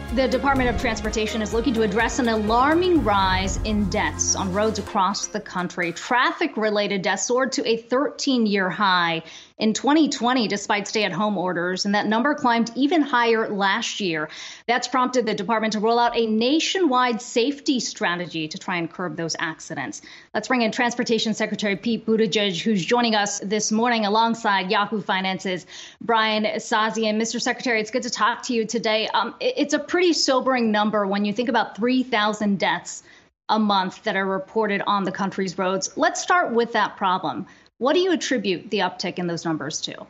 The Department of Transportation is looking to address an alarming rise in deaths on roads across the country. Traffic-related deaths soared to a 13-year high in 2020, despite stay-at-home orders, and that number climbed even higher last year. That's prompted the department to roll out a nationwide safety strategy to try and curb those accidents. Let's bring in Transportation Secretary Pete Buttigieg, who's joining us this morning alongside Yahoo Finance's Brian Sazian. Mr. Secretary, it's good to talk to you today. It's a pretty sobering number when you think about 3,000 deaths a month that are reported on the country's roads. Let's start with that problem. What do you attribute the uptick in those numbers to?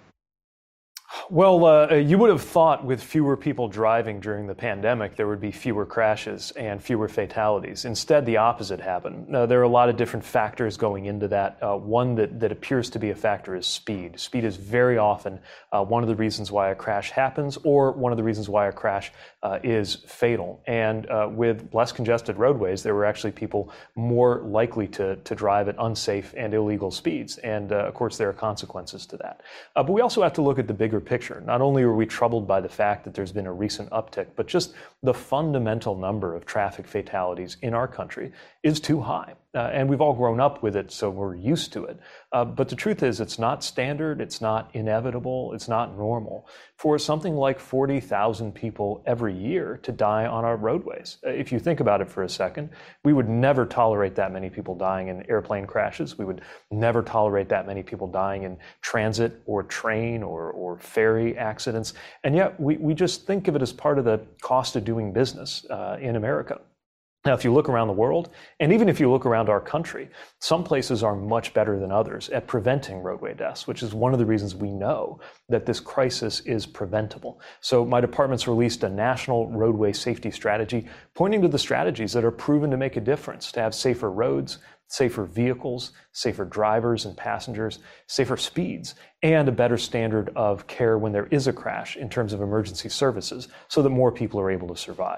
Well, you would have thought with fewer people driving during the pandemic, there would be fewer crashes and fewer fatalities. Instead, the opposite happened. There are a lot of different factors going into that. One that appears to be a factor is speed. Speed is very often one of the reasons why a crash happens, or one of the reasons why a crash is fatal. And with less congested roadways, there were actually people more likely to drive at unsafe and illegal speeds. And of course, there are consequences to that. But we also have to look at the bigger picture. Not only are we troubled by the fact that there's been a recent uptick, but just the fundamental number of traffic fatalities in our country is too high. And we've all grown up with it, so we're used to it. But the truth is, it's not standard, it's not inevitable, it's not normal for something like 40,000 people every year to die on our roadways. If you think about it for a second, we would never tolerate that many people dying in airplane crashes. We would never tolerate that many people dying in transit or train or ferry accidents. And yet we just think of it as part of the cost of doing business in America. Now, if you look around the world, and even if you look around our country, some places are much better than others at preventing roadway deaths, which is one of the reasons we know that this crisis is preventable. So my department's released a national roadway safety strategy, pointing to the strategies that are proven to make a difference, to have safer roads, safer vehicles, safer drivers and passengers, safer speeds, and a better standard of care when there is a crash in terms of emergency services, so that more people are able to survive.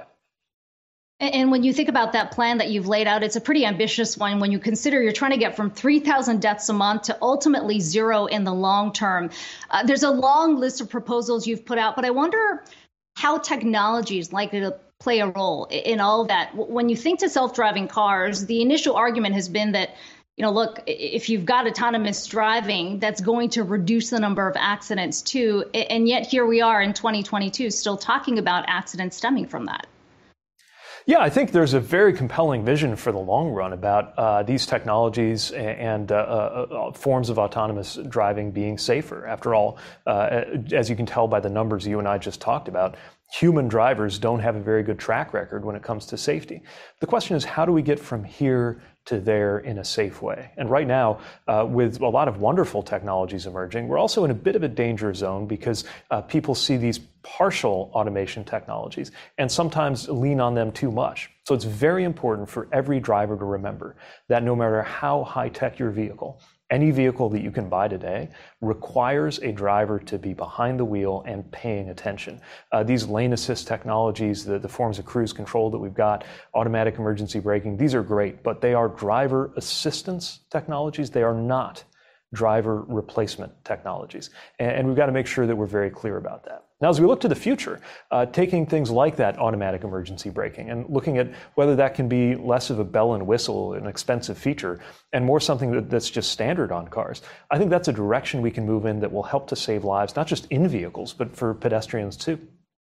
And when you think about that plan that you've laid out, it's a pretty ambitious one when you consider you're trying to get from 3,000 deaths a month to ultimately zero in the long term. There's a long list of proposals you've put out, but I wonder how technology is likely to play a role in all of that. When you think to self-driving cars, the initial argument has been that, look, if you've got autonomous driving, that's going to reduce the number of accidents too. And yet here we are in 2022 still talking about accidents stemming from that. Yeah, I think there's a very compelling vision for the long run about these technologies and forms of autonomous driving being safer. After all, as you can tell by the numbers you and I just talked about, human drivers don't have a very good track record when it comes to safety. The question is, how do we get from here to there in a safe way? And right now, with a lot of wonderful technologies emerging, we're also in a bit of a danger zone because people see these partial automation technologies and sometimes lean on them too much. So it's very important for every driver to remember that no matter how high-tech your vehicle, any vehicle that you can buy today requires a driver to be behind the wheel and paying attention. These lane assist technologies, the forms of cruise control that we've got, automatic emergency braking, these are great, but they are driver assistance technologies. They are not driver replacement technologies. And we've got to make sure that we're very clear about that. Now, as we look to the future, taking things like that automatic emergency braking and looking at whether that can be less of a bell and whistle, an expensive feature, and more something that's just standard on cars, I think that's a direction we can move in that will help to save lives, not just in vehicles, but for pedestrians too.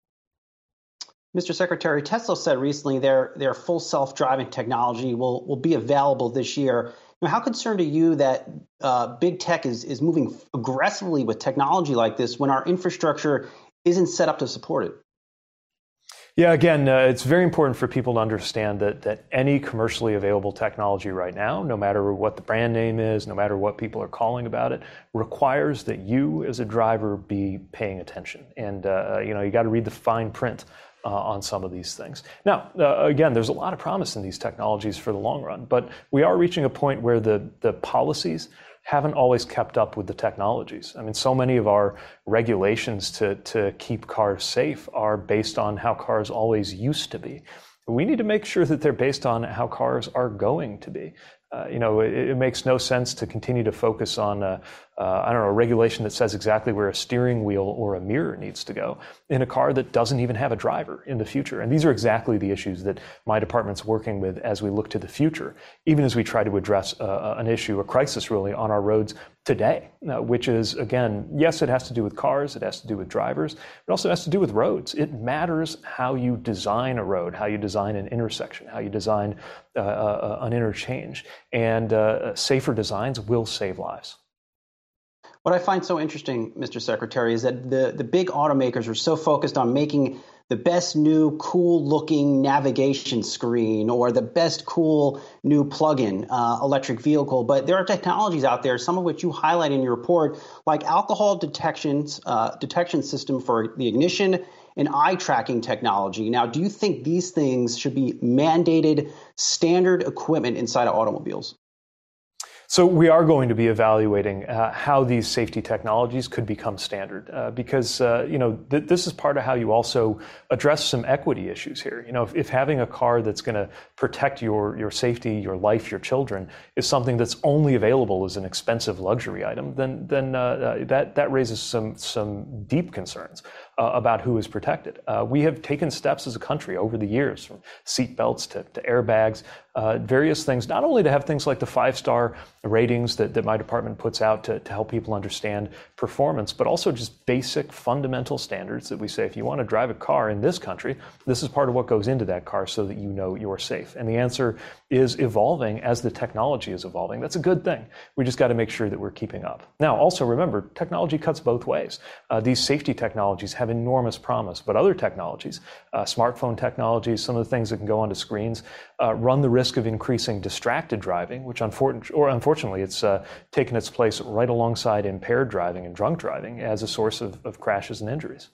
Mr. Secretary, Tesla said recently their full self-driving technology will be available this year. How concerned are you that big tech is moving aggressively with technology like this when our infrastructure isn't set up to support it? Yeah, again, it's very important for people to understand that any commercially available technology right now, no matter what the brand name is, no matter what people are calling about it, requires that you as a driver be paying attention. And, you got to read the fine print on some of these things. Now, again, there's a lot of promise in these technologies for the long run, but we are reaching a point where the policies haven't always kept up with the technologies. I mean, so many of our regulations to keep cars safe are based on how cars always used to be. We need to make sure that they're based on how cars are going to be. It makes no sense to continue to focus on a regulation that says exactly where a steering wheel or a mirror needs to go in a car that doesn't even have a driver in the future. And these are exactly the issues that my department's working with as we look to the future, even as we try to address an issue, a crisis really, on our roads today, which is, again, yes, it has to do with cars, it has to do with drivers, it also has to do with roads. It matters how you design a road, how you design an intersection, how you design an interchange, and safer designs will save lives. What I find so interesting, Mr. Secretary, is that the big automakers are so focused on making the best new cool-looking navigation screen or the best cool new plug-in electric vehicle. But there are technologies out there, some of which you highlight in your report, like alcohol detection system for the ignition and eye tracking technology. Now, do you think these things should be mandated standard equipment inside of automobiles? So we are going to be evaluating how these safety technologies could become standard because this is part of how you also address some equity issues here. If having a car that's going to protect your safety, your life, your children is something that's only available as an expensive luxury item, then that raises some deep concerns about who is protected. We have taken steps as a country over the years, from seat belts to airbags, various things, not only to have things like the 5-star ratings that my department puts out to help people understand performance, but also just basic fundamental standards that we say, if you want to drive a car in this country, this is part of what goes into that car so that you know you're safe. And the answer is evolving as the technology is evolving. That's a good thing. We just got to make sure that we're keeping up. Now, also remember, technology cuts both ways. These safety technologies have enormous promise, but other technologies, smartphone technologies, some of the things that can go onto screens, run the risk of increasing distracted driving, which unfortunately it's taken its place right alongside impaired driving and drunk driving as a source of crashes and injuries.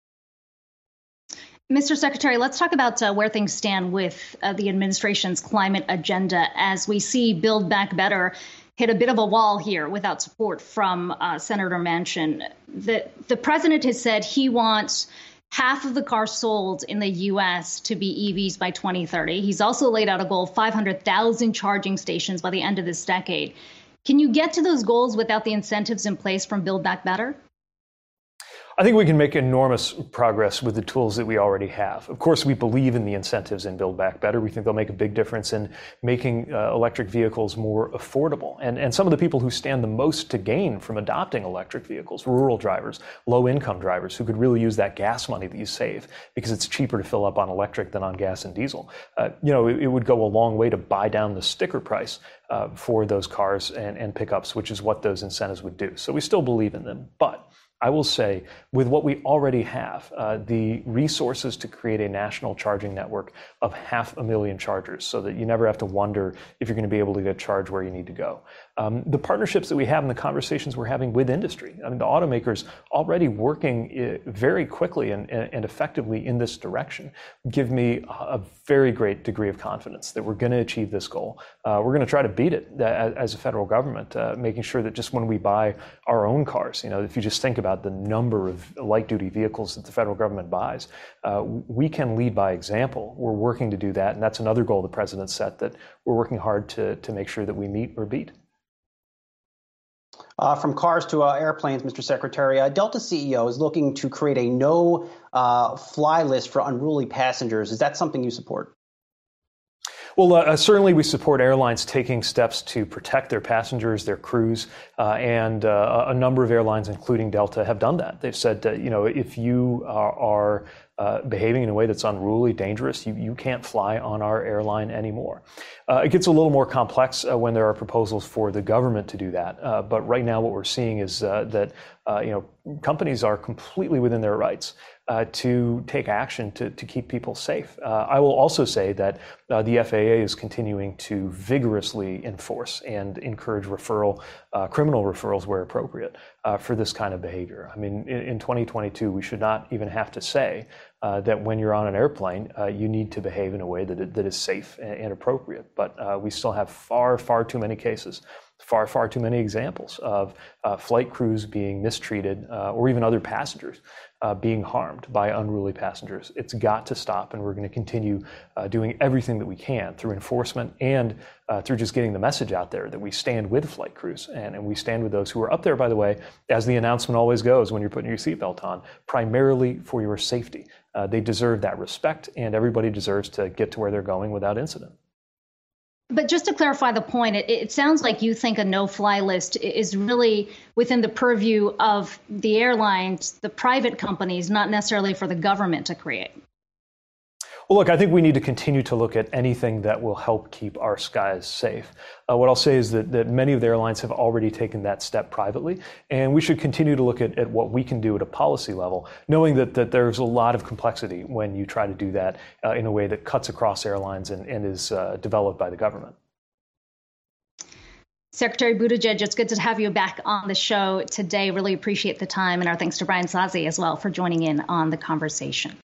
Mr. Secretary, let's talk about where things stand with the administration's climate agenda as we see Build Back Better hit a bit of a wall here without support from Senator Manchin. The president has said he wants half of the cars sold in the U.S. to be EVs by 2030. He's also laid out a goal of 500,000 charging stations by the end of this decade. Can you get to those goals without the incentives in place from Build Back Better? I think we can make enormous progress with the tools that we already have. Of course, we believe in the incentives in Build Back Better. We think they'll make a big difference in making electric vehicles more affordable. And some of the people who stand the most to gain from adopting electric vehicles, rural drivers, low-income drivers who could really use that gas money that you save because it's cheaper to fill up on electric than on gas and diesel. It would go a long way to buy down the sticker price for those cars and pickups, which is what those incentives would do. So we still believe in them. But I will say, with what we already have, the resources to create a national charging network of 500,000 chargers so that you never have to wonder if you're going to be able to get charged where you need to go. The partnerships that we have and the conversations we're having with industry. I mean, the automakers already working very quickly and effectively in this direction give me a very great degree of confidence that we're going to achieve this goal. We're going to try to beat it as a federal government, making sure that just when we buy our own cars, if you just think about the number of light-duty vehicles that the federal government buys, we can lead by example. We're working to do that, and that's another goal the president set that we're working hard to make sure that we meet or beat. From cars to airplanes, Mr. Secretary, Delta CEO is looking to create a no-fly list for unruly passengers. Is that something you support? Well, certainly we support airlines taking steps to protect their passengers, their crews, and a number of airlines, including Delta, have done that. They've said that, if you are behaving in a way that's unruly, dangerous, you can't fly on our airline anymore. It gets a little more complex when there are proposals for the government to do that. But right now what we're seeing is that companies are completely within their rights to take action to keep people safe. I will also say that the FAA is continuing to vigorously enforce and encourage criminal referrals where appropriate for this kind of behavior. I mean, in 2022, we should not even have to say that when you're on an airplane, you need to behave in a way that is safe and appropriate. But we still have far, far too many cases, far, far too many examples of flight crews being mistreated or even other passengers being harmed by unruly passengers. It's got to stop, and we're going to continue doing everything that we can through enforcement and through just getting the message out there that we stand with flight crews and we stand with those who are up there, by the way, as the announcement always goes when you're putting your seatbelt on, primarily for your safety. They deserve that respect, and everybody deserves to get to where they're going without incident. But just to clarify the point, it sounds like you think a no-fly list is really within the purview of the airlines, the private companies, not necessarily for the government to create. Well, look, I think we need to continue to look at anything that will help keep our skies safe. What I'll say is that many of the airlines have already taken that step privately, and we should continue to look at what we can do at a policy level, knowing that there's a lot of complexity when you try to do that in a way that cuts across airlines and is developed by the government. Secretary Buttigieg, it's good to have you back on the show today. Really appreciate the time, and our thanks to Brian Sozzi as well for joining in on the conversation.